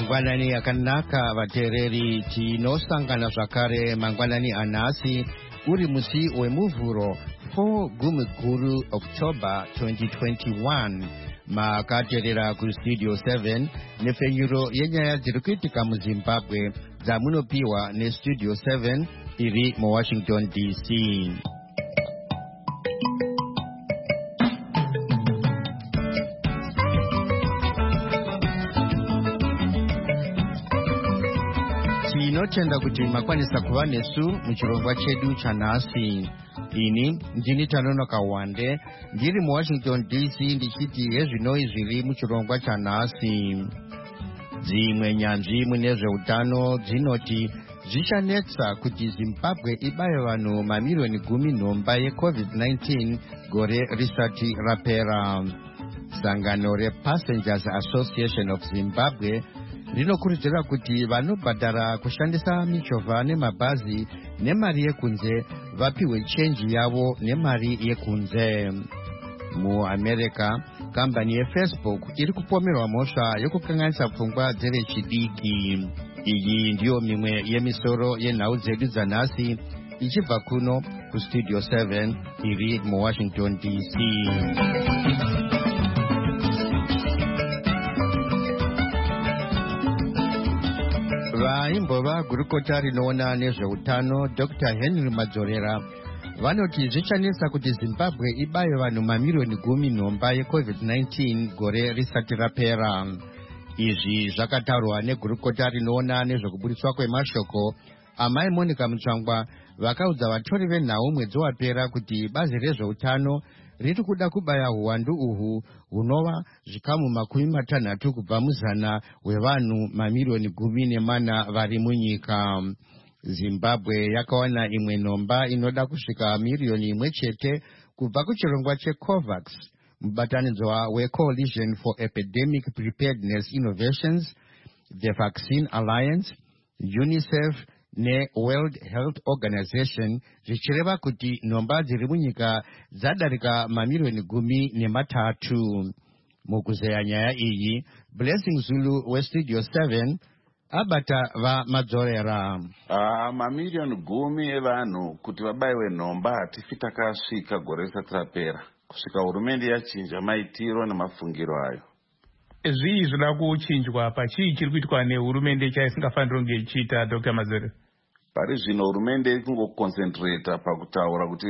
Mangwanani akanaka vateereri tinosangana zvakare mangwanani anhasi uri musi wemuvhuro 4 Gumiguru October 2021 makateerera kustudio 7 nefenyuro yenyaya dziri kuitika muZimbabwe dzamunopiwa nestudio 7 iri muWashington DC. Tinotenda kuti makwanisa kuva nesu muchirongwa chedu chanhasi. Ini ndini Tanonoka Wande ndiri muWashington DC ndichiti hezvinoi zviri muchirongwa chanhasi. Dzimwe nyanzvi mune zveutano dzinoti zvichanetsa kuti Zimbabwe ibaye vanhu mamirioni 10 yeCovid-19 gore risati rapera. Sangano rePassengers Association of Zimbabwe rinokurudzira kuti vanobhadhara kushandisa michovha nemabhazi nemari yekunze vapiwe chenji yavo nemari yekunze. MuAmerica, kambani yeFacebook iri kupomerwa mhosva yokukanganisa pfungwa dzevechidiki. Iyi ndiyo mimwe yemisoro yenhau dzedu dzanhasi ichibva kuno kustudio 7 iri muWashington DC. Vaimbova gurukota rinoona nezveutano Dr. Henry Madzorera vanoti zvichanetsa kuti Zimbabwe ibaye vanhu mamirioni 10 yeCovid-19 gore risati rapera. Izvi zvakataurwa negurukota rinoona nezvekubudiswa kwemashoko amai Monica Mutsvangwa vakaudza vatori venhau mwedzi wapera kuti bazi rezveutano riri kuda kubaya uwandu uhu hunova zvikamu 60 kubva muzana wevanhu mamirioni 14 vari munyika. Zimbabwe yakawana imwe nhomba inoda kusvika miriyoni 1 kubva kuchirongwa cheCOVAX, mubatanidzwa weCoalition for Epidemic Preparedness Innovations, the Vaccine Alliance, UNICEF neWorld Health Organization, zvichireva kuti nhomba dziri munyika dzadarika mamirioni 13. Mukuzeya nyaya iyi, Blessing Zulu westudio 7 abata vaMadzorera. Mamirioni 10 evanhu kuti vabayiwe nhomba hatifi takasvika gore risati rapera kusvika hurumende yachinja maitiro nemafungiro ayo. Zvii zvoda kuchinjwa pachii chiri kuitwa nehurumende chaisingafaniri kunge ichiita, Dr. Madzorera? Pari zvino hurumende iri kungoconcentrata pakutaura kuti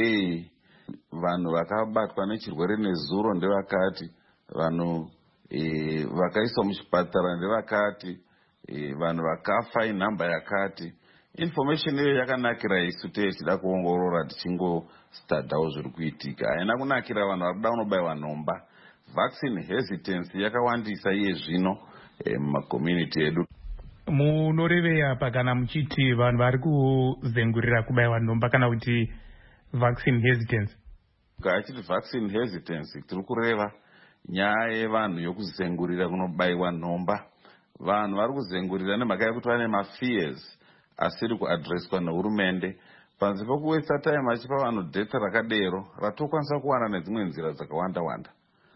vanhu vakabatwa nechirwere nezuro ndevakati, vanhu vakaiswa muchipatara ndevakati, vanhu vakafa inhamba yakati. Information iyo yakanakira isu tichida kuongorora tichingostadhawo zviri kuitika. Haina kunakira vanhu vari kuda kunobayiwa nhomba. Vaccine hesitance yakawandisa iye zvino mumakomuniti edu. Munoreveya apa kana muchiti vanhu vari kuzengurira kubayiwa nhomba kana kuti vaccine hesitance? Achiti vaccine hesitance tiri kureva nyaya yevanhu yokuzengurira kunobayiwa nhomba. Vanhu vari kuzengurira nemhaka yekuti vane mafears asiri kuadreswa nehurumende. Panze pokuwesta time achipa vanhu data rakadero ratokwanisa kuwana nedzimwe nzira dzakawanda-wanda.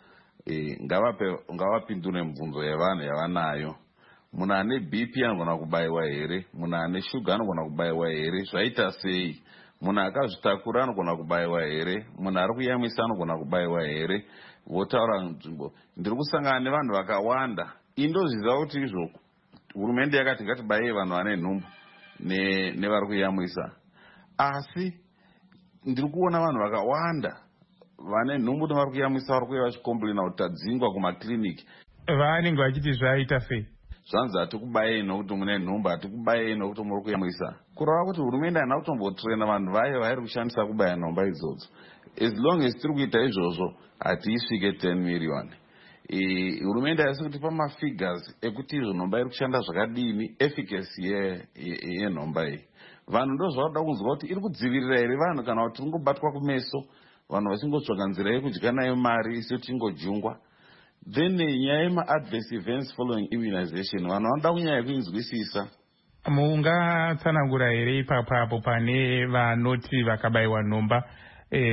Ngavapindure mibvunzo yevanhu yavanayo. Munhu ane BP anogona kubayiwa here? Munhu ane shuga anogona kubayiwa here? Zvaita sei? Munhu akazvitakura anogona kubayiwa here? Munhu ari kuyamwisa anogona kubayiwa here? Votaura nzvimbo. Ndiri kusangana nevanhu vakawanda. Indozviziva kuti izvo hurumende yakati ngatibaye vanhu vane nhumbu nevari kuyamwisa. Asi ndiri kuona vanhu vakawanda vane nhumbu nevari kuyamwisa vari kuuya vachikomplaina kuti tadzingwa kumakiriniki. Vanenge vachiti zvaita sei? Zvanzi hatikubayei nokuti mune nhumbu, hatikubayei nokuti muri kuyamwisa. Kureva kuti hurumende haina kutombotrena vanhu vayo vairi kushandisa kubaya nhomba idzodzo. As long as tiri kuita izvozvo hatiisvike 10 miriyoni. Hurumende haisi kutipa mafigures ekuti izvo nhomba iri kushanda zvakadini, efficacy yenhomba iyi. Vanhu ndozvavanoda kunzwa kuti iri kudzivirira here vanhu kana kuti tingobatwa kumeso, vanhu vachingotsvaga nzira yekudya nayo mari isu tingojungwa. Then nyaya yema-adverse events following immunization, vanhu vanoda kunyanya kuinzwisisa. Mungatsanangura here ipapo pane vanoti vakabayiwa nhomba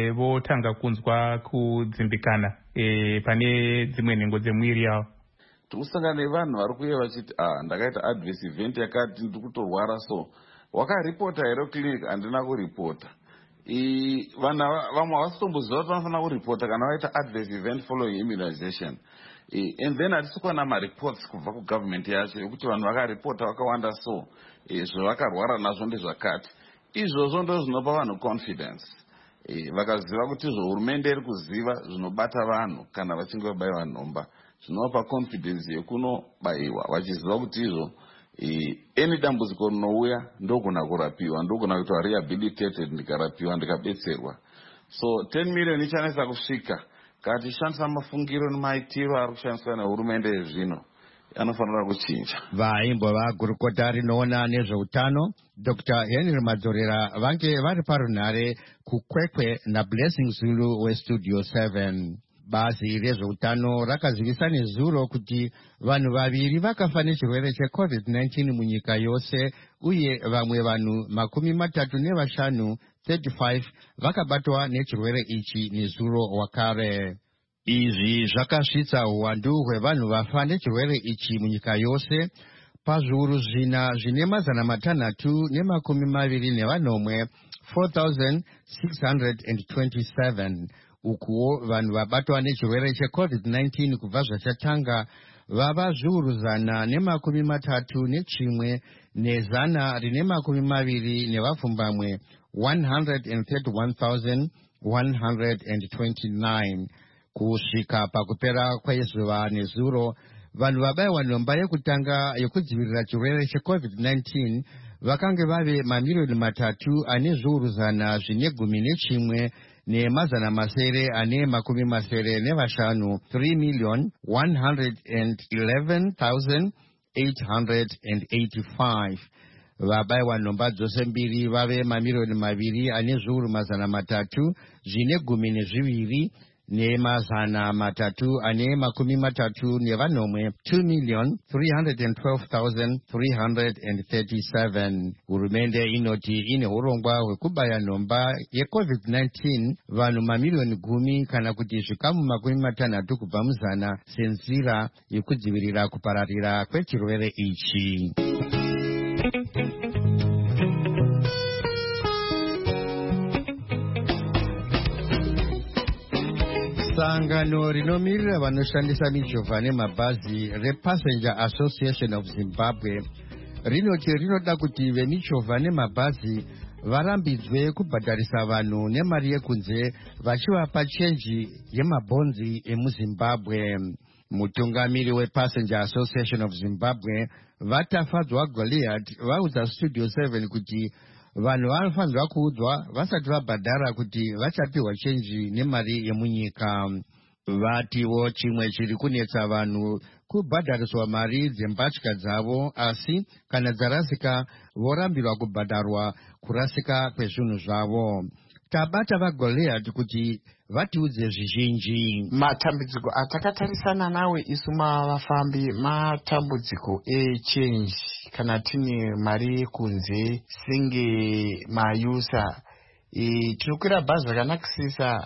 votanga kunzwa kudzimbikana pane dzimwe nhengo dzemwiri yavo? tikusangana nevanhu vari kuuya vachiti ndakaita adverse event yakati ndiri kutorwara, so wakaripota here clinic? Handina kuripota. Vanhu vamwe havasitomboziva kuti vanofanira kuripota kana vaita adverse event following immunization. And then hatisi kuwana mareports kubva kugovernment yacho yekuti vanhu vakaripota vakawanda, so zvavakarwara nazvo ndezvakati. Izvozvo ndo zvinopa vanhu confidence. Vakaziva kuti izvo hurumende iri kuziva zvinobata vanhu kana vachinge vabayiwa nhomba, zvinovapa confidence yekunobayiwa vachiziva kuti izvo any dambudziko rinouya ndogona kurapiwa, ndogona kuitwa rehabilitated, ndikarapiwa ndikabetserwa. So 10 million ichanesa kusvika kana tichishandisa mafungiro nemaitiro ari kushandiswa nehurumende yezvino anofanira kuchinja. Vaimbova gurukota rinoona nezveutano Dr. Henry Madzorera vange vari parunhare kukwekwe naBlessing Zulu weStudio 7. Bazi rezveutano rakazivisa nezuro kuti vanhu vaviri vakafa nechirwere cheCovid-19 munyika yose, uye vamwe vanhu 35 vakabatwa nechirwere ichi nezuro wakare. Izvi zvakasvitsa uwandu hwevanhu vafa nechirwere ichi munyika yose pazviuru zvina zvine 620 4,627. Ukuwo vanhu vabatwa nechirwere cheCovid-19 kubva zvachatanga vava zviuru 131 ne120 nevapfumbamwe 131,129. Kusvika pakupera kwezuva nezuro, vanhu vabayiwa nhomba yekutanga yekudzivirira chirwere cheCovid-19 vakange vave 3,000,011 ne3,115,000, 3,111,885. Vabayiwa nhomba dzose mbiri vave 2,312,000 ne3,330,312,337. Hurumende inoti ine urongwa hwekubaya nhomba yeCovid-19 vanhu 10,000,000 kana kuti zvikamu 60 kubva muzana senzira yekudzivirira kupararira kwechirwere ichi. Sangano rinomirira vanoshandisa michovha nemabhazi rePassenger Association of Zimbabwe rinoti rinoda kuti vemichovha nemabhazi varambidzwe kubhadharisa vanhu nemari yekunze vachivapa chenji yemabhonzi emuZimbabwe. Mutungamiri wePassenger Association of Zimbabwe Vatafadzwa Goliath vaudza Studio 7 kuti vanhu vanofanirwa kuudzwa vasati vabhadhara kuti vachapiwa chenji nemari yemunyika. Vatiwo chimwe chiri kunetsa vanhu kubhadhariswa mari dzembatya dzavo, asi kana dzarasika vorambirwa kubhadharwa kurasika kwezvinhu zvavo. Tabata vaGoliath kuti vatiudze zvizhinji. Matambudziko atakatarisana nawe isu mavafambi matambudziko echange kana tine mari yekunze senge mayusa. Tinokwira bhazi rakanakisisa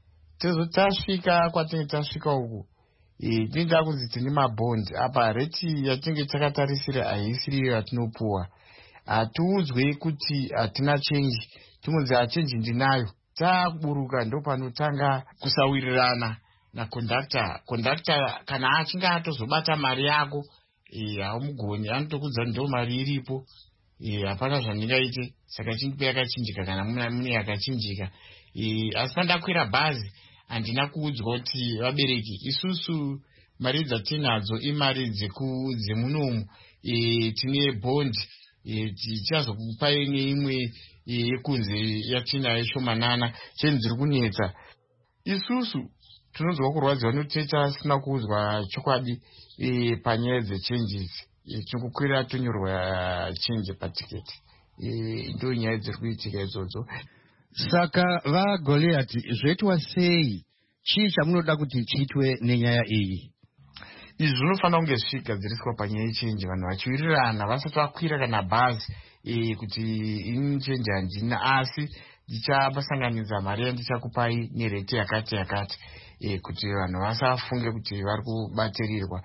tasvika kwatinenge tasvika uku tinoda kunzi tine mabhondi apa reti yatinenge takatarisira haisiriyo yatinopuwa. Hatiudzwe kuti hatina chenji, timunzi chenji ndinayo. Taburuka ndo panotanga kusawirirana nakondakta. Kondakta kana achinge atozobata mari yako haumugoni, anotokudza ndo mari iripo, hapana zvandingaite, saka chindipe yakachinjika kana mune yakachinjika. Asi pandakwira bhazi handina kuudzwa kuti vabereki isusu mari dzatinadzo imari dzemunomu, tine bhondi, tichazokupai neimwe yekunze yatinayo shomanana. Chenzi dziri kunetsa isusu tinonzwa kurwadziwa nekuti tasina kuudzwa chokwadi panyaya dzechenjisi. Tinokukwira tonyorwa chenji patiketi. Ndo nyaya dziri kuitika idzodzo. Saka vaGoliath, zvoitwa sei? Chii chamunoda kuti chiitwe nenyaya iyi? Izvi zvinofanira kunge zvichigadziriswa panyaya yechenji, vanhu vachiwirirana vasati vakwira kana bhazi kuti ini chenji handina, asi ndichabasanganidza mari yandichakupai nereti yakati yakati, kuti vanhu vasafunge kuti vari kubatirirwa.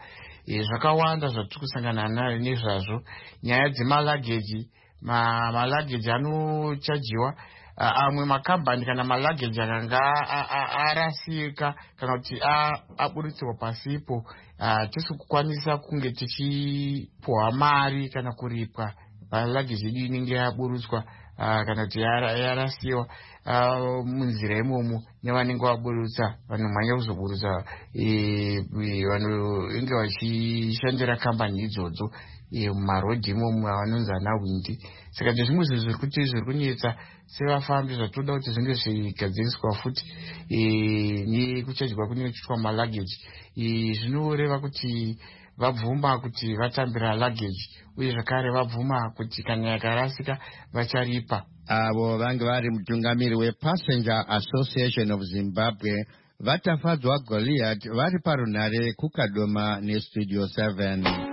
zvakawanda zvatiri kusangana nayo nezvazvo. Nyaya dzemalageji, malageji anochajiwa. Amwe makambani kana malageji akanga arasika kana kuti aburitsirwa pasipo, tisi kukwanisa kunge tichipuwa mari kana kuripwa malageji yedu inenge yaburutswa kana kuti yarasiwa munzira imomo nevanenge vaburutsa, vanomhanya kuzoburutsa vanenge vachishandira kambani idzodzo mumarodhi imomo vanonzi anawindi. Saka ndezvimwe zvinhu zviri kuti zviri kunetsa sevafambi zvatoda kuti zvinge zvigadziriswa futi nekuchajiwa kunenge kuchiitwa malageji. Zvinoreva kuti vabvuma kuti vatambira lageji uye zvakare vabvuma kuti kana yakarasika vacharipa. Avo vange vari mutungamiri wePassenger Association of Zimbabwe vatafadzwa Goliath vari parunhare kuKadoma neStudio 7.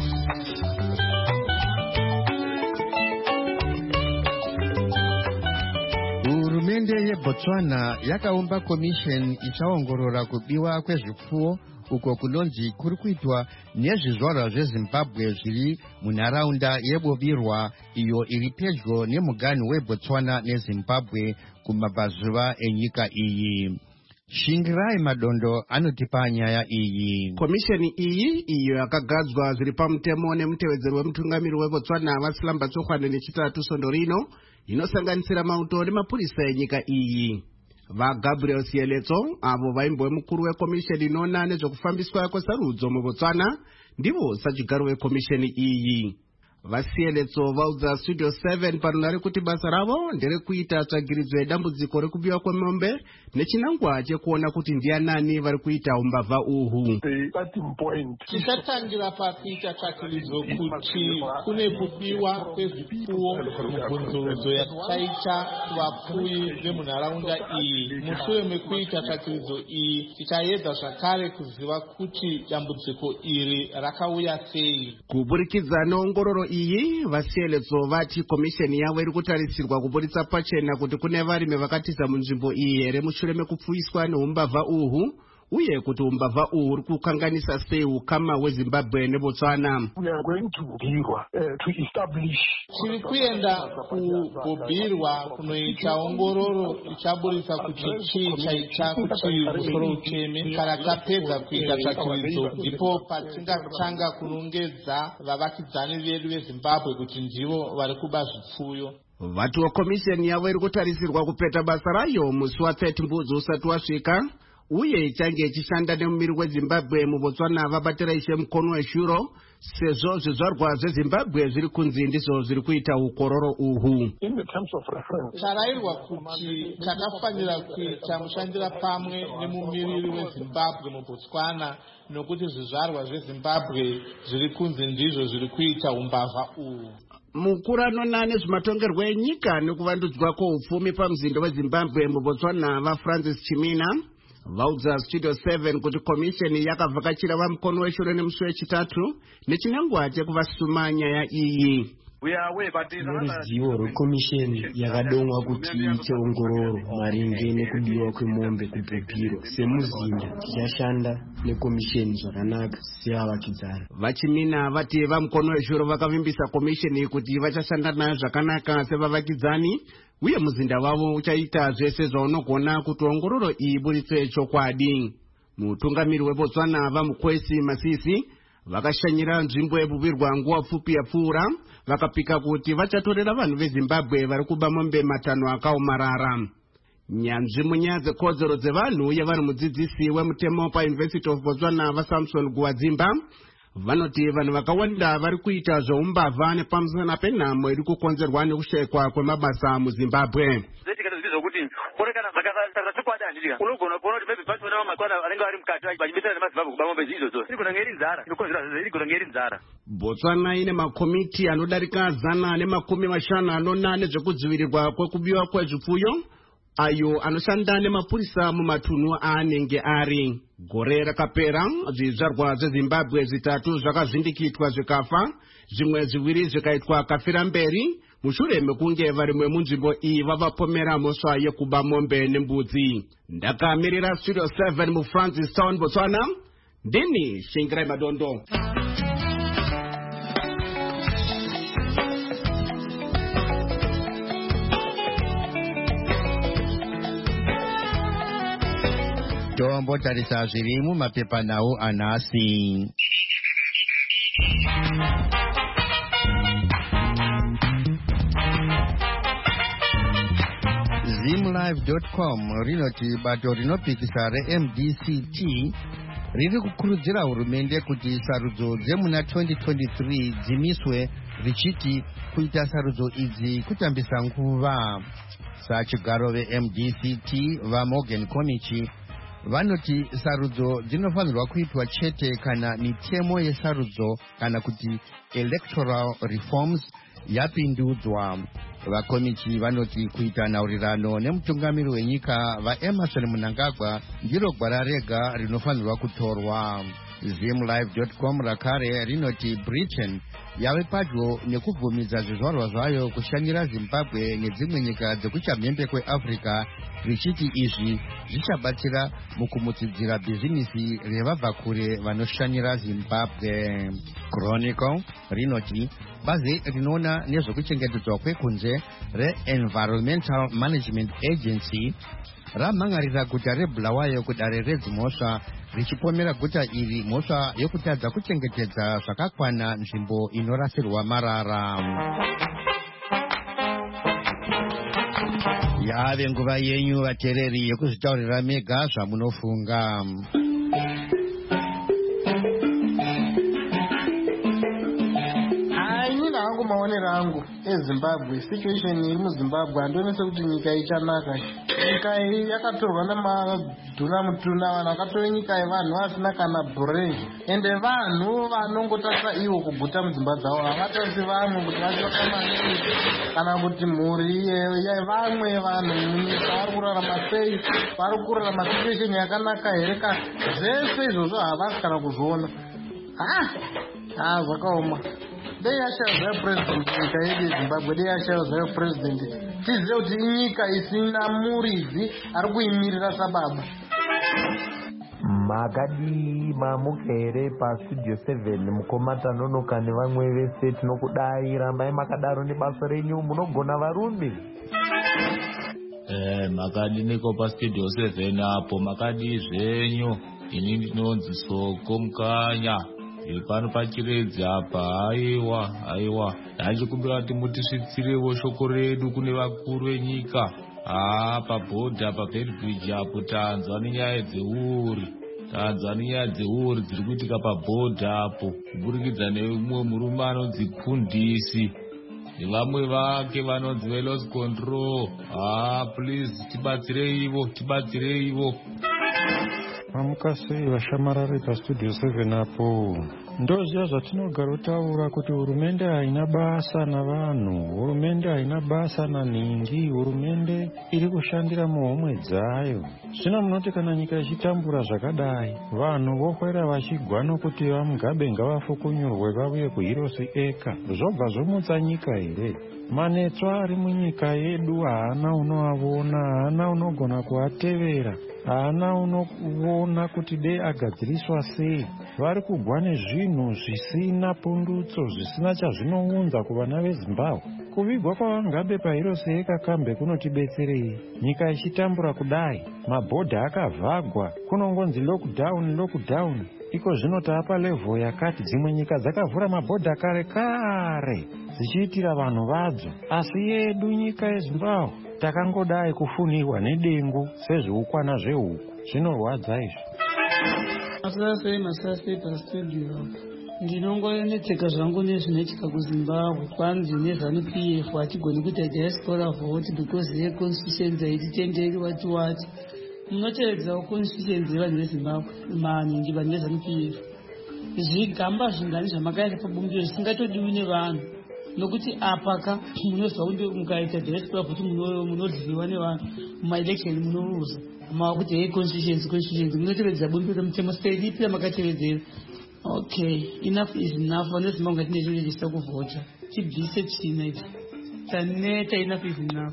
Hurumende yeBotswana yakaumba komisheni ichaongorora kubiwa kwezvipfuwo uko kunonzi kuri kuitwa nezvizvarwa zveZimbabwe zviri munharaunda yebobirwa iyo iri pedyo nemuganhu weBotswana neZimbabwe kumabvazuva enyika iyi. Shingirai Madondo anotipa nyaya iyi. Komisheni iyi iyo yakagadzwa zviri pamutemo nemutevedzeri wemutungamiri weBotswana Vasilamba Tsokwane nechitatu Sondorino inosanganisira mauto nemapurisa enyika iyi. VaGabriel Sieletso avo vaimbove mukuru wekomisheni inoona nezvekufambiswa kwesarudzo muBotswana ndivo sachigaro wekomisheni iyi. VaSieletso vaudza Studio 7 parunhare kuti basa ravo nderekuita tsvagiridzo yedambudziko rekubiwa kwemombe nechinangwa chekuona kuti ndianani vari kuita umbavha uhu. Tichatangira pakuita tsvagiridzo kuti kune kubiwa kwezvipfuwo mubvunzurudzo yataita vapfuyi vemunharaunda iyi. Mushure mekuita tsvagiridzo iyi tichaedza zvakare kuziva kuti dambudziko iri rakauya sei. Kuburikidza neongororo iyi, VaSieletso vati komisheni yavo iri kutarisirwa kuburitsa pachena kuti kune varimi vakatiza munzvimbo iyi here mushure mekupfuiswa neumbavha uhu, uye kuti umbavha uhu uri kukanganisa sei ukama hweZimbabwe neBotswana. Tiri kuenda kubhobhirwa kunoita ongororo ichaburitsa kuti chii chaita kuti musoro uteme. Kana tapedza kuita tsvagiridzo ndipo patingatanga kunongedza vavakidzani vedu veZimbabwe kuti ndivo vari kuba zvipfuyo. Vati komisheni yavo iri kutarisirwa kupeta basa rayo musi wa30 Mbudzi usati wasvika, uye ichange ichishanda nemumiri weZimbabwe muBotswana vabatira ishe mukono weshuro, sezvo zvizvarwa zveZimbabwe zviri kunzi ndizvo zviri kuita ukororo uhu. Tarayirwa kuti takafanira kuita mushandira pamwe nemumiriri weZimbabwe muBotswana nokuti zvizvarwa zveZimbabwe zviri kunzi ndizvo zviri kuita umbavha uhu. Mukuru anoona nezvematongerwo enyika nekuvandudzwa kwoupfumi pamuzindo weZimbabwe muBotswana vaFrancis Chimina vaudza Studio 7 kuti komisheni yakavhakachira vamukono weshure nemusi wechitatu nechinangwa chekuvasuma nyaya iyi. Ruzivo rwekomisheni yakadongwa kuti iite ongororo maringe nekubiwa kwemombe kubhobhiro. Semuzinda tichashanda nekomisheni zvakanaka sevavakidzani. Vachimina vati vamukono weshure vakavimbisa komisheni kuti vachashanda nayo zvakanaka sevavakidzani, uye muzinda wavo uchaita zvese zvaunogona kuti ongororo iyi iburitse chokwadi. Mutungamiri weBotswana vaMukwesi Masisi vakashanyira nzvimbo yebubirwa nguva pfupi yapfuura, vakapika kuti vachatorera vanhu veZimbabwe vari kuba mombe matano akaomarara. Nyanzvi munyaya dzekodzero dzevanhu uye vari mudzidzisi wemutemo paUniversity of Botswana vaSamson Guwadzimba vanoti vanhu vakawanda vari kuita zveumbavha nepamusana penhamo iri kukonzerwa nekushayikwa kwemabasa muZimbabwe. Unogona kuona kuti maybe basi vana vaMatswana vanenge vari mukati vachibetsera nemaZimbabwe kuba mombe idzodzo. Igona ngeri nzara, igona ngeri nzara. Botswana ine makomiti anodarika 150 anoona nezvekudzivirirwa kwekubiwa kwezvipfuyo, ayo anoshanda nemapurisa mumatunhu aanenge ari. Gore rakapera zvizvarwa zveZimbabwe zvitatu zvakavhindikitwa zvikafa, zvimwe zviviri zvikaitwa kafira mberi, mushure mekunge varimwe munzvimbo iyi vavapomera mhosva yekuba mombe nembudzi. Ndakamirira Studio 7 muFrancis Town, Botswana, ndini Shingirai Madondo. Tombo tarisa zviri mumapepa nawo anasi. Zimlive.com rinoti bato rinopikisa reMDCT riri kukurudzira hurumende kuti sarudzo dzemuna 2023 dzimiswe, richiti kuita sarudzo idzi kutambisa nguva. Sachigaro veMDCT vaMorgan Komichi vanoti sarudzo dzinofanirwa kuitwa chete kana mitemo yesarudzo kana kuti electoral reforms yapindudzwa. Vakomichi vanoti kuita nhaurirano nemutungamiri wenyika vaEmerson Mnangagwa ndiro gwara rega rinofanirwa kutorwa. Zimlive.com rakare rinoti Britain yave padyo nekubvumidza zvizvarwa zvayo kushanyira Zimbabwe nedzimwe nyika dzekuchamhembe kweAfrica, richiti izvi zvichabatsira mukumutsidzira bhizinisi revabva kure vanoshanyira Zimbabwe. Chronicle rinoti bazi rinoona nezvekuchengetedzwa kwekunze reEnvironmental Management Agency ramhangarira guta reBulawayo kudare redzimhosva, richipomera guta iri mhosva yokutadza kuchengetedza zvakakwana nzvimbo inorasirwa marara. Yave nguva yenyu vateereri yekuzvitaurira mega zvamunofunga. Maonero angu eZimbabwe, situation iri muZimbabwe andionese kuti nyika ichanaka. Nyika iyi yakatorwa namadhuna mutuna, vanhu vakatora nyika yevanhu vasina kana brain, ende vanhu vanongotarisa ivo kuguta mudzimba dzavo, havatarisi vamwe kuti vachoka maningi kana kuti mhuri yevamwe vanhu munyika vari kurarama sei, vari kurarama situation yakanaka here. Zvese izvozvo havasi kana kuzviona. Zvakaoma. Dei yashayo zvayo president nyika yedu yeZimbabwe, dei yashayo zvayo president tizive kuti inyika isina muridzi ari kuimirira sababa. Makadi mamuka here pastudio 7 Mukomata Nonoka nevamwe vese tinokudai, rambai makadaro nebasa renyu, munogona varume. Makadi niko pastudio 7 apo, makadi zvenyu, ini ndinonzi Soko Mukanya. Pano pachiredzi apa, aiwa ndachikumbira kuti mutisvitsirewo shoko redu kune vakuru venyika. Pabhodhi apa Belbridge apo tanzwa nenyaya dzeuri dziri kuitika pabhodhi apo, kuburikidza neumwe murume anonzi Kundisi nevamwe vake vanonzi veLoss Control. Please tibatsireivo. Amukasei vashamarare pastudio 7 apo. Ndoziva zvatinogara kutaura kuti hurumende haina basa navanhu, hurumende haina basa naningi, hurumende iri kushandira muhomwe dzayo. Zvino munoti kana nyika ichitambura zvakadai, vanhu vokwera vachigwa nokuti vaMugabe ngavafukunyurwe vauye kuHirosi Eka, zvobva zvomutsa nyika here? Manetswa ari munyika yedu haana unoavona, haana unogona kuatevera, haana unoona kuti dei agadziriswa sei. Vari kugwa nezvinhu zvisina pundutso, zvisina chazvinounza kuvana veZimbabwe. Kuvigwa kwaVaMugabe paHirosi Eka kambe kunotibetserei? Nyika ichitambura kudai, mabhodha akavhagwa, kunongonzi lockdown. Iko zvino taapa level yakati, dzimwe nyika dzakavhura mabhodha kare dzichiitira vanhu vadzo, asi yedu nyika yeZimbabwe takangodai kufunirwa nedengu sezveukwana zvehuku. Zvinorwadza izvi. Masasei pastudio ndinongonetseka zvangu nezvinoitika kuZimbabwe. Kwanzi nezvaNu-PF hatigoni kuita diaspora vote because yeconstitution haititenderi wati munotevedzawo constitution yevanhu veZimbabwe maningi vanhu veZaNu-PF. Zvigamba zvingani zvamakaita pabumbiro zvisingatodiwi nevanhu, nokuti apaka munozwa kuti mukaita diaspora vote munodliwa nevanhu, mumaelection munoluza. Makuti constitutions munotevedza bumbiro remutemo state ipi yamakatevedzera. Okay, enough is enough. Vanezimanga tine zvinhu zvisina kuvhota, tibvise tsvina idzi taneta. Enough is enough.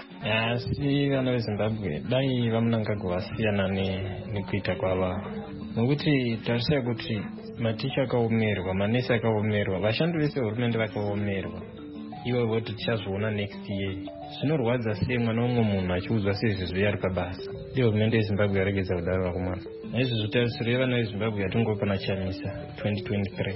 Asi vana veZimbabwe dai vaMnangagwa vasiyana nekuita kwava, nokuti tarisira kuti maticha akaomerwa, manesi akaomerwa, vashandi vese hurumende vakaomerwa. Iwe voti tichazoona next year. Zvinorwadza sei mwana umwe munhu achiudzwa sezvizvi ari pabasa. Dei hurumende yeZimbabwe yaregedza kudaro vakomana. Naizvozvo tarisiro yevana veZimbabwe yatingopana chamisa 2023.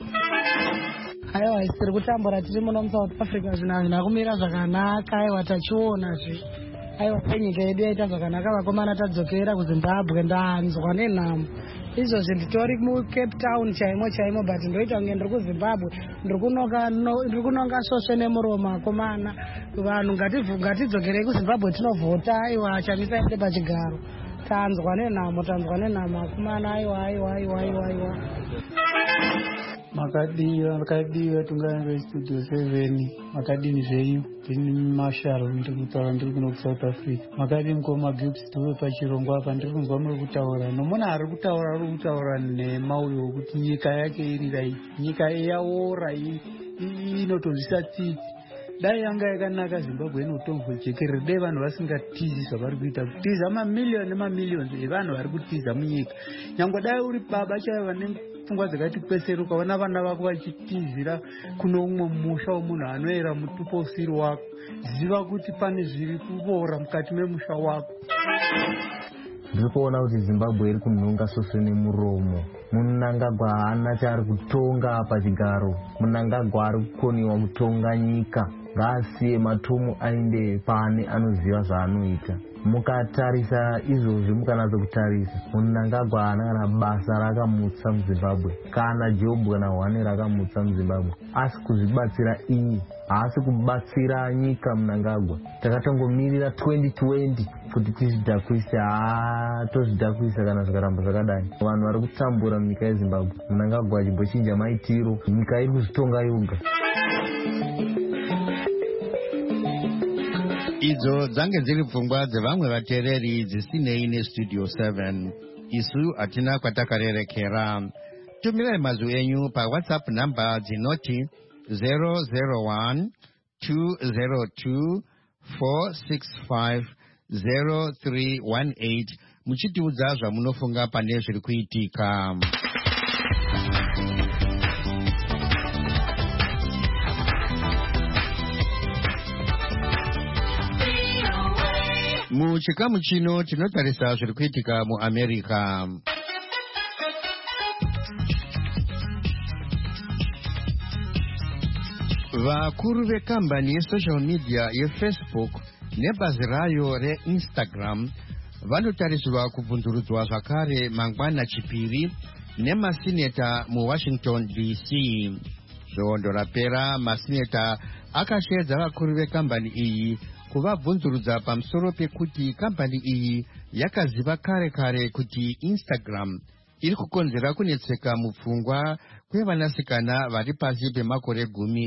Aiwa, tiri kutambura tiri muno muSouth Africa, zvinhu hazvina kumira zvakanaka. Aiwa, tachiona aiwa nyika yedu yaita zvakanaka, vakomana tadzokera kuZimbabwe. Ndanzwa nenhamo izvozvi nditori muCape Town chaimo but ndoita kunge ndiri kuZimbabwe, ndiri kunonga svosve nemuromo. Vakomana, vanhu ngatidzokerei kuZimbabwe tinovhota. Aiwa, chamisa ende pachigaro. Tanzwa nenhamo vakomana. Aiwa. Makadiwa tungana Studio 7. Makadini zvenyu ndini Marshall, ndiri kutaura ndiri kuno kuSouth Africa. Makadini mukoma Gibbs tove pachirongwa apa, ndiri kunzwa muri kutaura nomuna ari kutaura nemauyo okuti nyika yake irirai, nyika yaora inotozvisa tsitsi. Dai yanga yakanaka Zimbabwe inotombojekerera, dai vanhu vasingatizi zvavari kuita, kutiza mamiliyoni evanhu vari kutiza munyika. Nyangwe dai uri baba chaivo vane pfungwa dzakati kwesero, ukaona vana vako vachitizira kuno umwe musha womunhu anoera mutupo usiri wako, ziva kuti pane zviri kuboora mukati memusha wako. Ndiri kuona kuti Zimbabwe iri kunhonga svosve nemuromo. Munangagwa haana chaari kutonga pachigaro, Munangagwa ari kukoniwa kutonga nyika. Ngaasiye matumu aende pane anoziva zvaanoita. Mukatarisa izvozvi, mukanatsa kutarisa, Munangagwa haana kana basa rakamutsa muZimbabwe, kana jobhu kana hwane rakamutsa muZimbabwe, asi kuzvibatsira iye, haasi kubatsira nyika. Munangagwa takatongomirira 2020 kuti tizvidhakwise, tozvidhakwisa kana zvikaramba zvakadai. Vanhu vari kutambura munyika yeZimbabwe, Munangagwa achimbochinja maitiro, nyika iri kuzvitonga yoga. Idzo dzange dziri pfungwa dzevamwe vateereri dzisinei neStudio 7. Isu hatina kwatakarerekera. Tumirai mazwi enyu paWhatsApp namba dzinoti 001 202 465 0318 muchitiudza zvamunofunga pane zviri kuitika. Muchikamu chino tinotarisa zviri kuitika muAmerica. Vakuru vekambani yesocial media yeFacebook nebhazi rayo reInstagram vanotarisirwa kubvunzurudzwa zvakare mangwana chipiri nemasineta muWashington DC. Svondo rapera, masineta akasvedza vakuru vekambani iyi kuvabvunzurudza pamusoro pekuti kambani iyi yakaziva kare kuti Instagram iri kukonzera kunetseka mupfungwa kwevanasikana vari pasi pemakore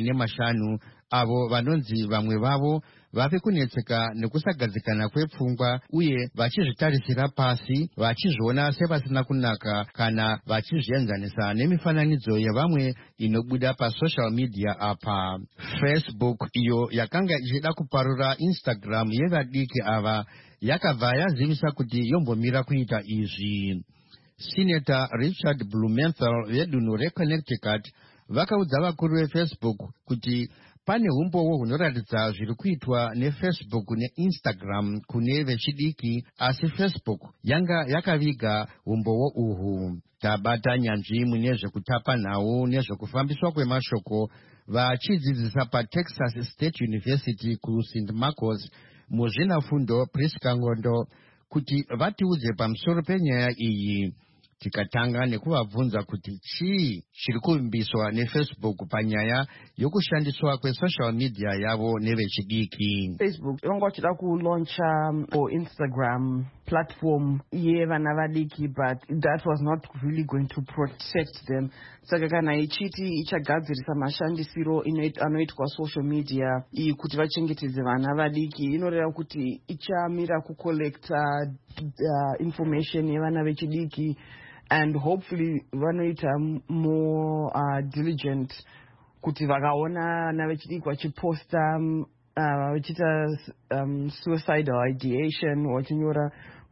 15 avo vanonzi vamwe vavo vave kunetseka nekusagadzikana kwepfungwa uye vachizvitarisira pasi, vachizviona sevasina kunaka kana vachizvienzanisa nemifananidzo yevamwe inobuda pasocial media apa. Facebook iyo yakanga ichida kuparura Instagram yevadiki ava yakabva yazivisa kuti yombomira kuita izvi. Senator Richard Blumenthal vedunhu reConnecticut vakaudza vakuru veFacebook kuti pane umbowo hunoratidza zviri kuitwa neFacebook neInstagram kune vechidiki, asi Facebook yanga yakaviga umbowo uhu. Tabata nyanzvi mune zvekutapa nhau nezvekufambiswa kwemashoko vachidzidzisa paTexas State University kuSt. Marcos muzvinafundo Priska Ngondo kuti vatiudze pamusoro penyaya iyi. Tikatanga nekuvabvunza kuti chii chiri kuvimbiswa neFacebook panyaya yokushandiswa kwesocial media yavo nevechidiki. Facebook vanga vachida kulauncha Instagram platform yevana vadiki, but that was not really going to protect them. Saka kana ichiti ichagadzirisa mashandisiro anoitwa social media iyi kuti vachengetedze vana vadiki, inoreva kuti ichamira kucollecta information yevana vechidiki, and hopefully vanoita more diligent kuti vakaona vana vechidiki vachiposta vachiita suicidal ideation, vachinyora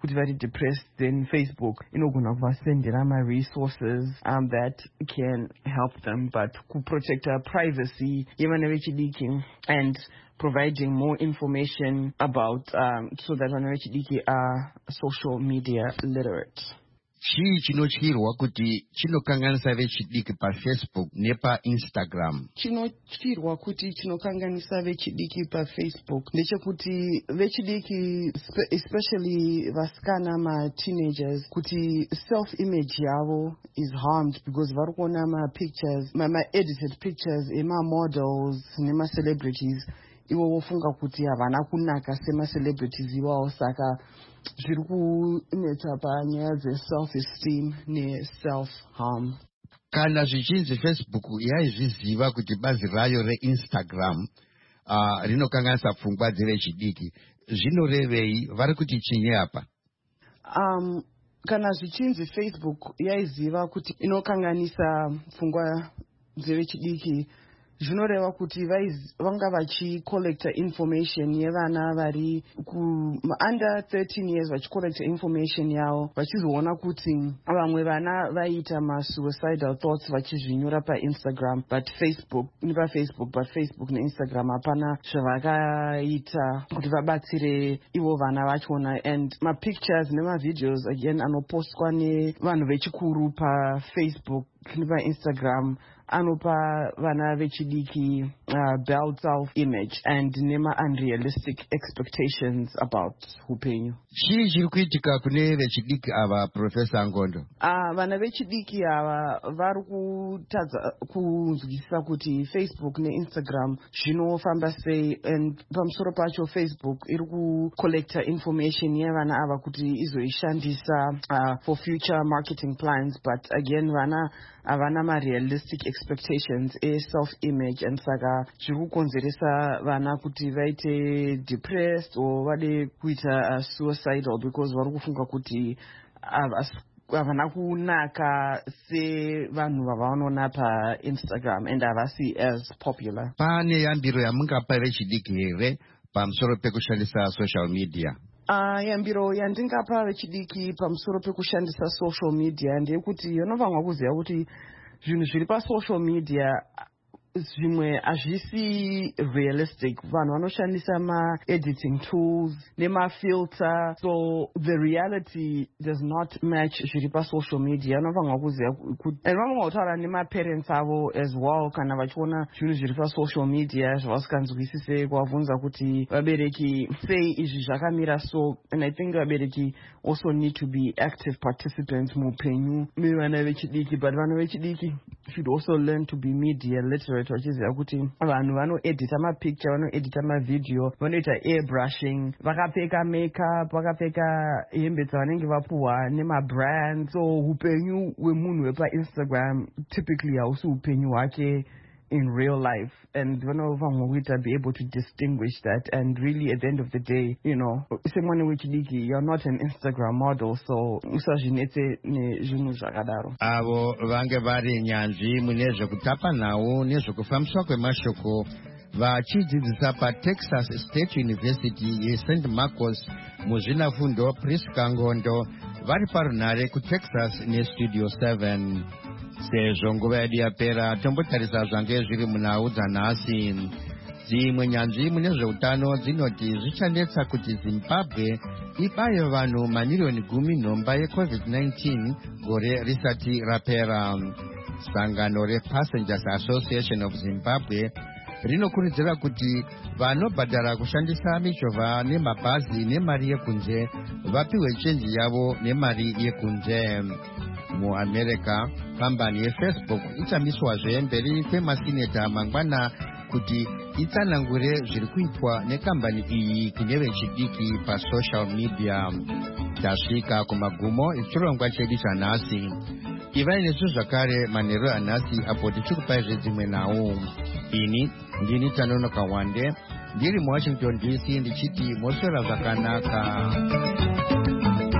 kuti vari depressed, then Facebook inogona kuvasendera resources that can help them, but kuprotect privacy yevana vechidiki and providing more information about so that vana vechidiki are social media literate. Chii chinotyirwa kuti chinokanganisa vechidiki paFacebook nepaInstagram? Chinotyirwa kuti chinokanganisa vechidiki paFacebook ndechekuti vechidiki especially vasikana ma-teenagers kuti self-image yavo is harmed because vari kuona ma-pictures, ma-edited pictures ema-models nema-celebrities. Ivo vofunga kuti havana kunaka sema-celebrities iwawo, saka zviri kunetsa panyaya dze-self-esteem ne-self-harm. Kana zvichinzi Facebook yaizviziva kuti bazi rayo reInstagram rinokanganisa pfungwa dzevechidiki, zvinorevei? Vari kuti chinyi apa? Kana zvichinzi Facebook yaiziva kuti inokanganisa pfungwa dzevechidiki, zvinoreva kuti vanga vachicollecta information yevana vari under 13 years, vachicollecta information yavo, vachizoona kuti vamwe vana vaita ma-suicidal thoughts vachizvinyora paInstagram, but Facebook neinstagram hapana zvavakaita kuti vabatsire ivo vana vachona. And ma-pictures nema-videos again anopostwa nevanhu vechikuru paFacebook nepaInstagram anopa vana vechidiki bad self-image and nema-unrealistic expectations about upenyu. Chii chiri kuitika kune vechidiki ava, Professor Ngondo? Vana vechidiki ava vari kutadza kunzwisisa kuti Facebook neInstagram zvinofamba sei, and pamusoro pacho Facebook iri kucollecta information yevana ava kuti izoishandisa for future marketing plans, but again vana havana ma-realistic expectations self-image, and saka zviri kukonzeresa vana kuti vaite depressed or vade kuita suicidal because vari kufunga kuti havana kunaka sevanhu vavanoona paInstagram and havasi as popular. Pane yambiro yamungapa vechidiki here pamusoro pekushandisa social media? Yambiro yandingapa vechidiki pamusoro pekushandisa social media ndeyekuti yonovamwa kuziva kuti zvinhu zviri pasocial media zvimwe hazvisi realistic. Vanhu vanoshandisa ma-editing tools nema-filter, so the reality does not match zviri pasocial media. Vanovangwa kuziva kuti, and vanogona kutaura nema-parents avo as well kana vachiona zvinhu zviri pasocial media zvavasinganzwisise, kuvabvunza kuti vabereki sei izvi zvakamira so. And I think vabereki also need to be active participants muupenyu mevana vechidiki, but vana vechidiki should also learn to be media literate, vachiziva kuti vanhu vanoedita mapicture, vanoedita mavideo, vanoita airbrushing, vakapfeka makeup, vakapfeka hembe dzavanenge vapuhwa nemabrand. So upenyu hwemunhu wepaInstagram typically hausi upenyu hwake in real life, and vanovamwa kuita be able to distinguish that. And really at the end of the day, you know, semwana wechidiki, you're not an Instagram model, so usazvinetse nezvinhu zvakadaro. Avo vange vari nyanzvi mune zvekutapa nhau nezvekufambiswa kwemashoko vachidzidzisa paTexas State University yeSt. Marcos muzvinafundo Priska Ngondo vari parunhare kuTexas neStudio 7. Sezvo nguva yedu yapera, tombotarisa zvange zviri munhau dzanhasi. Dzimwe nyanzvi mune zveutano dzinoti zvichanetsa kuti Zimbabwe ibaye vanhu mamiliyoni 10 nhomba yeCovid-19 gore risati rapera. Sangano rePassengers Association of Zimbabwe rinokurudzira kuti vanobhadhara kushandisa michovha nemabhazi nemari yekunze vapiwe chenji yavo nemari yekunze. MuAmerica, kambani yeFacebook ichamiswazve mberi kwemasineta mangwana kuti itsanangure zviri kuitwa nekambani iyi kune vechidiki pasocial media. Tasvika kumagumo echirongwa chedu chanhasi. Ivai nesu zvakare manheru anhasi apo tichikupai zvedzimwe nhau. Ini ndini Tanonoka Wande ndiri muWashington DC ndichiti moswera zvakanaka.